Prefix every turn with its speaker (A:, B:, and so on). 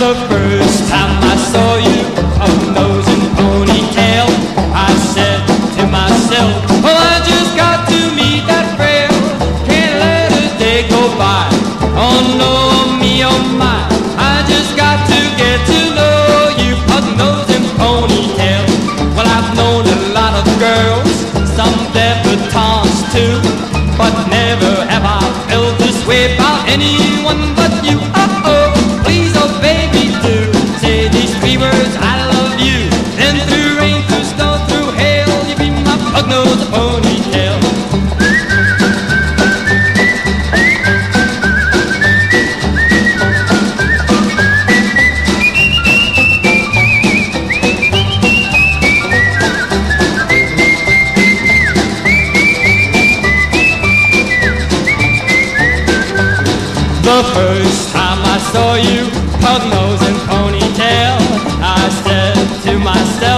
A: The first time I saw you, a nose and ponytail, I said to myself, well, I just got to meet that frail. Can't let a day go by. Oh no, me, oh my, I just got to get to know you, a nose and ponytail. Well, I've known a lot of girls, some debutantes too, but never have I felt this way about anyone but you. Oh, please, oh baby, do say these three words, I love you. Then through rain, through snow, through hail, you be my pug-nosed ponytail. The first time I saw you, pug nose and ponytail, I said to myself,